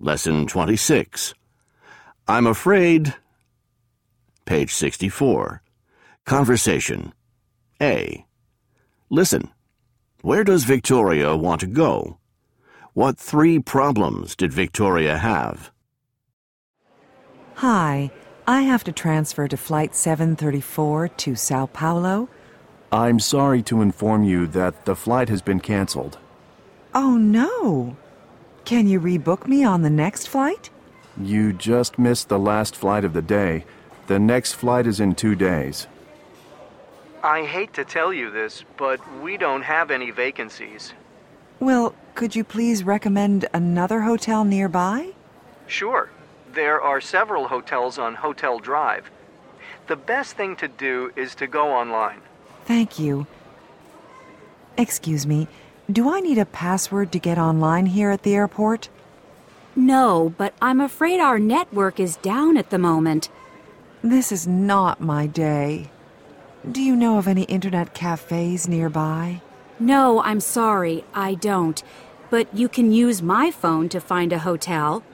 Lesson 26. I'm afraid... Page 64. Conversation. A. Listen. Where does Victoria want to go? What 3 problems did Victoria have? Hi, I have to transfer to Flight 734 to Sao Paulo. I'm sorry to inform you that the flight has been canceled. Oh, no. Can you rebook me on the next flight? You just missed the last flight of the day. The next flight is in 2 days. I hate to tell you this, but we don't have any vacancies. Well, could you please recommend another hotel nearby? Sure. There are several hotels on Hotel Drive. The best thing to do is to go online. Thank you. Excuse me, do I need a password to get online here at the airport? No, but I'm afraid our network is down at the moment. This is not my day. Do you know of any internet cafes nearby? No, I'm sorry, I don't. But you can use my phone to find a hotel.